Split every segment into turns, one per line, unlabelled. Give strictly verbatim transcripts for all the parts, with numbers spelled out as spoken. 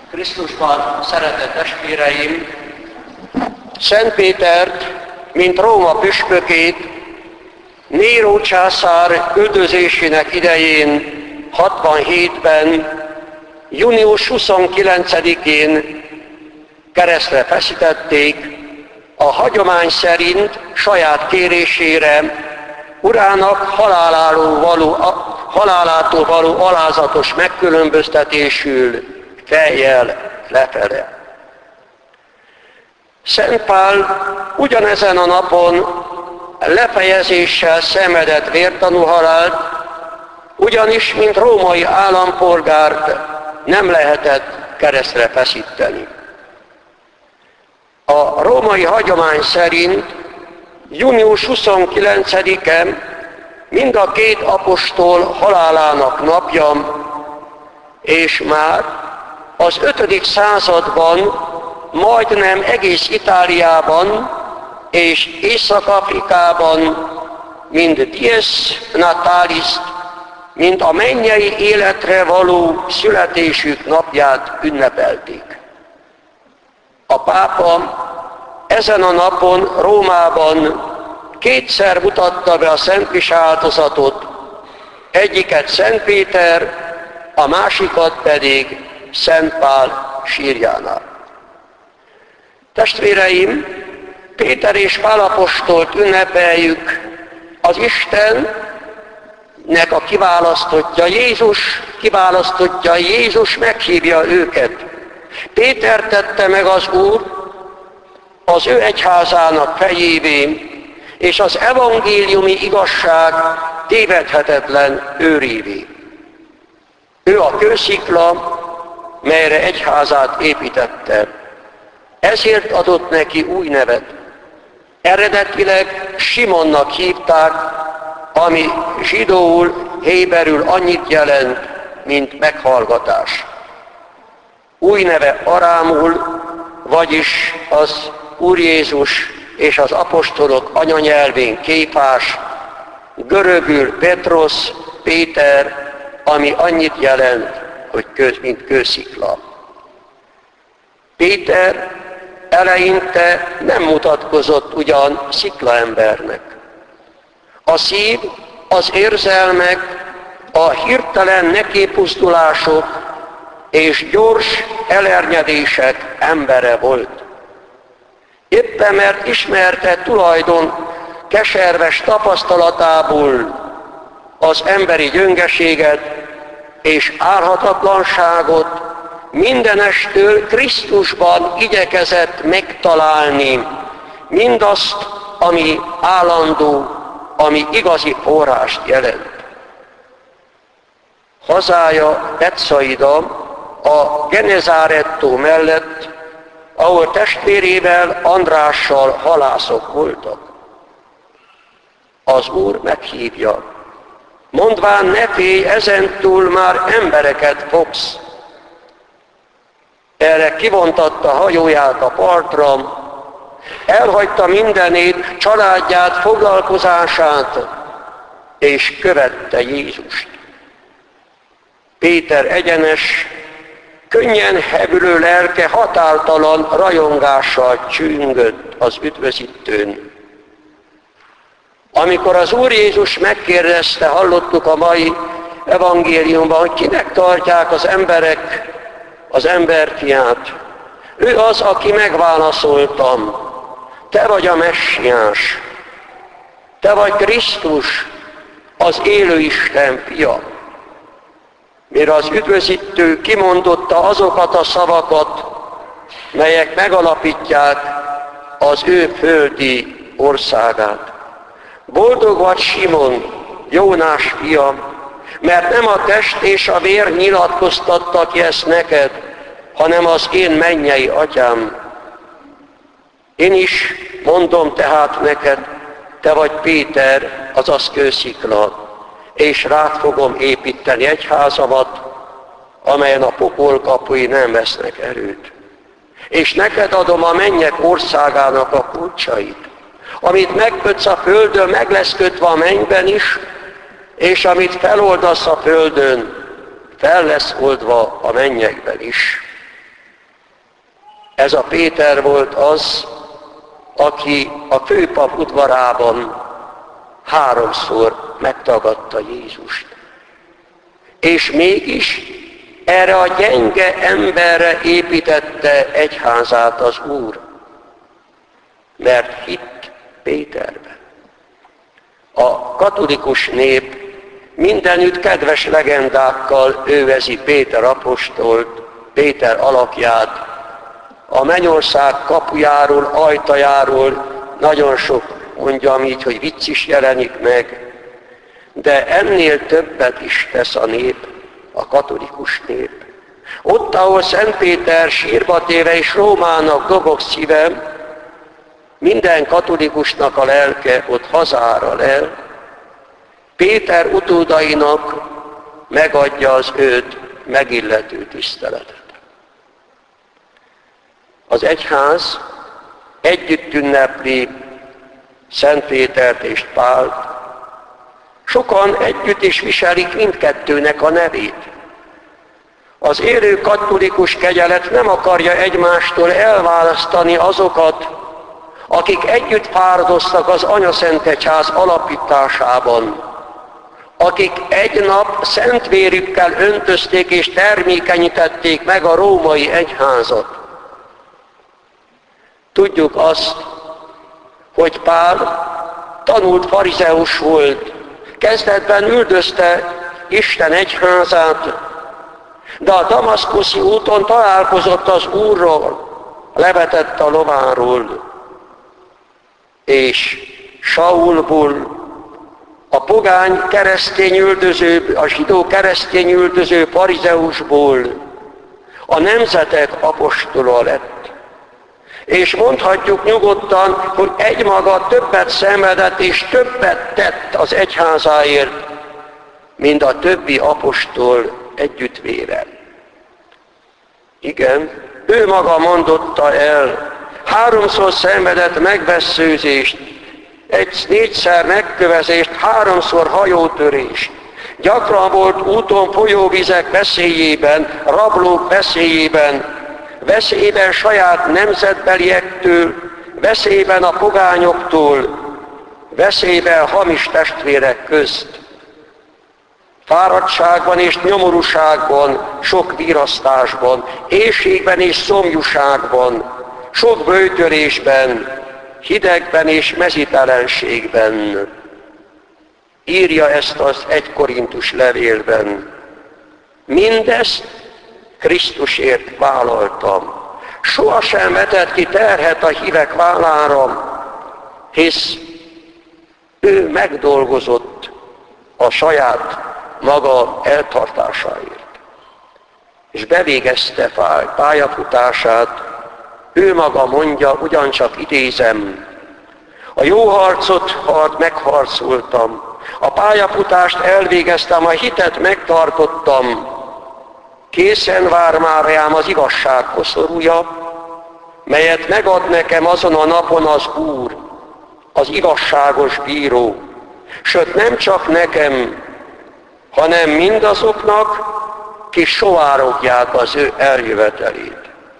Krisztusban szeretett testvéreim, Szent Pétert, mint Róma püspökét, Néró császár üldözésének idején hatvanhétben, június huszonkilencedikén keresztre feszítették, a hagyomány szerint saját kérésére urának haláláról való, halálától való alázatos megkülönböztetésül fejjel lefele. Szent Pál ugyanezen a napon lefejezéssel szenvedett vértanú halált, ugyanis, mint római állampolgárt nem lehetett keresztre feszíteni. A római hagyomány szerint június huszonkilencedike mind a két apostol halálának napja, és már az ötödik században majdnem egész Itáliában és Észak-Afrikában mind dies natalis, mint a mennyei életre való születésük napját ünnepelték. A pápa ezen a napon Rómában kétszer mutatta be a szentmise áldozatot, egyiket Szent Péter, a másikat pedig Szent Pál sírjánál. Testvéreim, Péter és Pál apostolt ünnepeljük, az Istennek a kiválasztottja, Jézus kiválasztottja, Jézus meghívja őket. Péter tette meg az Úr az ő egyházának fejévé, és az evangéliumi igazság tévedhetetlen őrévé. Ő a kőszikla, melyre egyházát építette. Ezért adott neki új nevet. Eredetileg Simonnak hívták, ami zsidóul, héberül annyit jelent, mint meghallgatás. Új neve arámul, vagyis az Úr Jézus és az apostolok anyanyelvén Kéfás, görögül Petros, Péter, ami annyit jelent, hogy kő, mint kőszikla. Péter eleinte nem mutatkozott ugyan sziklaembernek. A szív, az érzelmek, a hirtelen nekipusztulások és gyors elernyedések embere volt. Éppen mert ismerte tulajdon keserves tapasztalatából az emberi gyöngeséget és árhatatlanságot, mindenestől Krisztusban igyekezett megtalálni mindazt, ami állandó, ami igazi forrást jelent. Hazája Betsaida a Genezárettó mellett, ahol testvérével, Andrással halászok voltak. Az Úr meghívja, mondván ne félj, ezentúl már embereket fogsz. Erre kivontatta hajóját a partra, elhagyta mindenét, családját, foglalkozását, és követte Jézust. Péter egyenes, könnyen hevülő lelke határtalan rajongással csüngött az üdvözítőn. Amikor az Úr Jézus megkérdezte, hallottuk a mai evangéliumban, hogy kinek tartják az emberek az emberfiát. Ő az, aki megválaszoltam. Te vagy a messiás. Te vagy Krisztus, az élő Isten fia. Mire az üdvözítő kimondotta azokat a szavakat, melyek megalapítják az ő földi országát. Boldog vagy Simon, Jónás fia, mert nem a test és a vér nyilatkoztatta ki ezt neked, hanem az én mennyei atyám. Én is mondom tehát neked, te vagy Péter, azaz kőszikla, és rád fogom építeni egyházamat, amelyen a pokol kapui nem vesznek erőt. És neked adom a mennyek országának a kulcsait. Amit megkötsz a földön, meg lesz kötve a mennyben is, és amit feloldasz a földön, fel lesz oldva a mennyekben is. Ez a Péter volt az, aki a főpap udvarában háromszor megtagadta Jézust. És mégis erre a gyenge emberre építette egyházát az Úr, mert hitt Péterben. A katolikus nép mindenütt kedves legendákkal övezi Péter apostolt, Péter alakját, a mennyország kapujáról, ajtajáról nagyon sok, mondjam így, hogy vicc is jelenik meg, de ennél többet is tesz a nép, a katolikus nép. Ott, ahol Szent Péter sírba téve és Rómának dobog szíve, minden katolikusnak a lelke ott hazáral el, Péter utódainak megadja az őt megillető tiszteletet. Az egyház együtt ünnepli Szent Pétert és Pált, sokan együtt is viselik mindkettőnek a nevét. Az élő katolikus kegyelet nem akarja egymástól elválasztani azokat, akik együtt fáradoztak az Anyaszentegyház alapításában, akik egy nap szent vérükkel öntözték és termékenyítették meg a római egyházat. Tudjuk azt, hogy Pál tanult farizeus volt, kezdetben üldözte Isten egyházát, de a damaszkuszi úton találkozott az Úrral, levetett a lováról, és Saulból, a pogány keresztény üldöző, a zsidó keresztény üldöző farizeusból a nemzetek apostola lett. És mondhatjuk nyugodtan, hogy egymaga többet szenvedett és többet tett az egyházáért, mint a többi apostol együttvéve. Igen, ő maga mondotta el, háromszor szenvedett megvesszőzést, egy négyszer megkövezést, háromszor hajótörést. Gyakran volt úton folyóvizek veszélyében, rablók veszélyében, veszélyben saját nemzetbeliektől, veszélyben a pogányoktól, veszélyben hamis testvérek közt. Fáradtságban és nyomorúságban, sok virasztásban, éhségben és szomjúságban, sok böjtölésben, hidegben és mezítelenségben. Írja ezt az egy Korintus levélben. Mindezt Krisztusért vállaltam. Sohasem vetett ki terhet a hívek vállára, hisz ő megdolgozott a saját maga eltartásáért. És bevégezte pályafutását, ő maga mondja, ugyancsak idézem, a jó harcot hart megharcoltam, a pályafutást elvégeztem, a hitet megtartottam, készen vár már rám az igazság koszorúja, melyet megad nekem azon a napon az Úr, az igazságos bíró, sőt nem csak nekem, hanem mindazoknak, ki sovárogják az ő eljövetelét.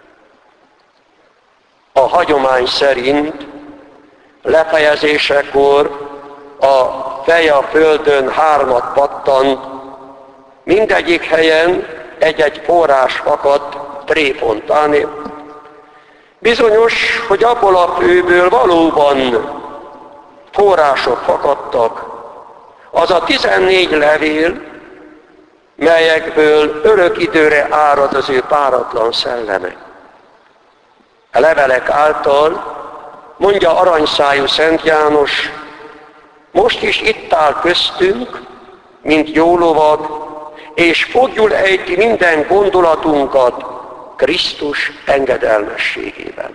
A hagyomány szerint lefejezésekor a fej a földön hármat pattant, mindegyik helyen egy-egy forrás fakadt trépontán. Bizonyos, hogy abból a főből valóban források fakadtak. Az a tizennégy levél, melyekből örök időre árad az ő páratlan szelleme. A levelek által, mondja aranyszájú Szent János, most is itt áll köztünk, mint jó lovad, és fogjul ejti minden gondolatunkat Krisztus engedelmességében.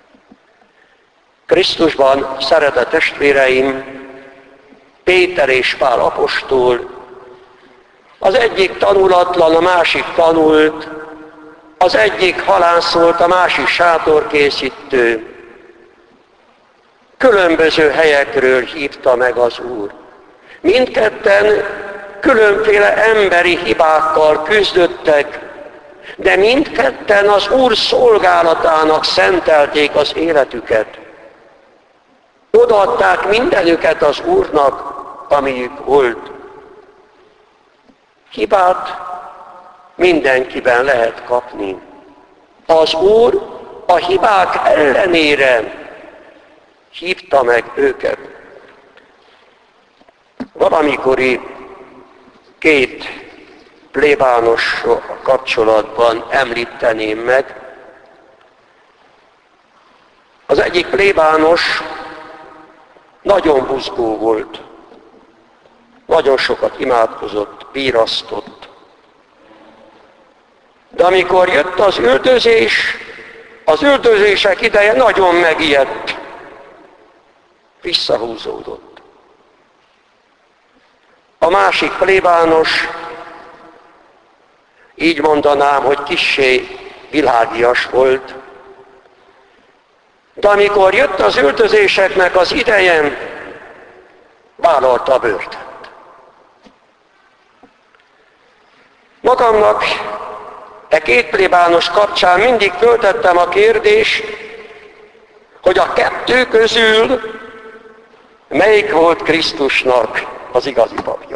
Krisztusban, szeretett testvéreim, Péter és Pál apostol, az egyik tanulatlan, a másik tanult, az egyik halász volt, a másik sátorkészítő. Különböző helyekről hívta meg az Úr. Mindketten különféle emberi hibákkal küzdöttek, De mindketten az Úr szolgálatának szentelték az életüket. Odaadták mindenüket az Úrnak, amiük volt. Hibát mindenkiben lehet kapni. Az Úr a hibák ellenére hívta meg őket. Valamikori két plébános kapcsolatban említeném meg. Az egyik plébános nagyon buzgó volt. Nagyon sokat imádkozott, bírasztott. De amikor jött az üldözés, az üldözések ideje nagyon megijedt. Visszahúzódott. A másik plébános, így mondanám, hogy kissé világias volt. De amikor jött az üldözéseknek az ideje, vállalta a börtönt. Magamnak e két plébános kapcsán mindig föltettem a kérdést, hogy a kettő közül melyik volt Krisztusnak az igazi papja.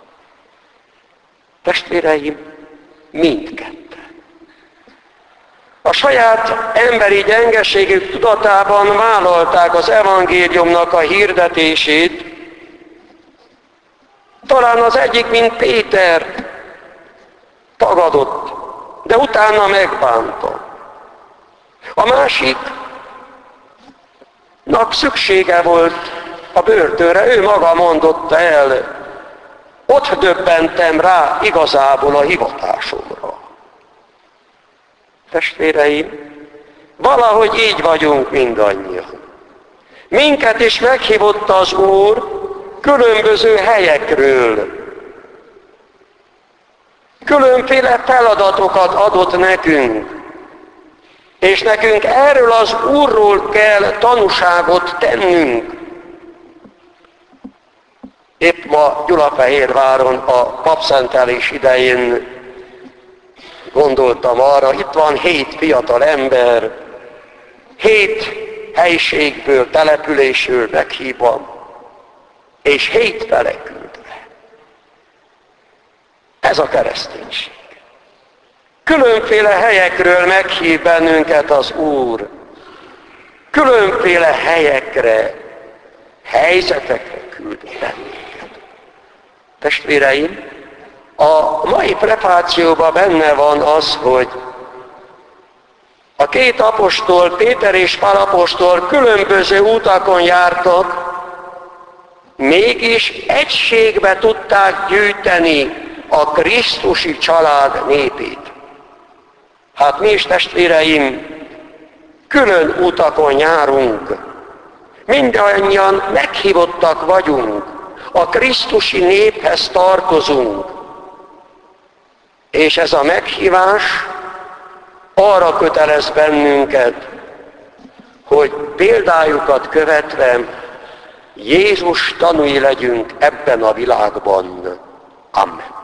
Testvéreim, mindketten. A saját emberi gyengeségük tudatában vállalták az evangéliumnak a hirdetését. Talán az egyik, mint Péter, tagadott, de utána megbánta. A másiknak szüksége volt a börtönre, ő maga mondotta el, ott döbbentem rá igazából a hivatásomra. Testvéreim, valahogy így vagyunk mindannyian. Minket is meghívott az Úr különböző helyekről. Különféle feladatokat adott nekünk. És nekünk erről az Úrról kell tanúságot tennünk. Épp ma Gyulafehérváron a papszentelés idején gondoltam arra, itt van hét fiatal ember, hét helyiségből, településről meghívva, és hét fele küldve. Ez a kereszténység. Különféle helyekről meghív bennünket az Úr. Különféle helyekre, helyzetekre küld bennünket. Testvéreim, a mai prefációban benne van az, hogy a két apostol, Péter és Pál apostol különböző utakon jártak, mégis egységbe tudták gyűjteni a krisztusi család népét. Hát mi is, testvéreim, külön utakon járunk. Mindannyian meghívottak vagyunk, a krisztusi néphez tartozunk. És ez a meghívás arra kötelez bennünket, hogy példájukat követve Jézus tanúi legyünk ebben a világban. Amen.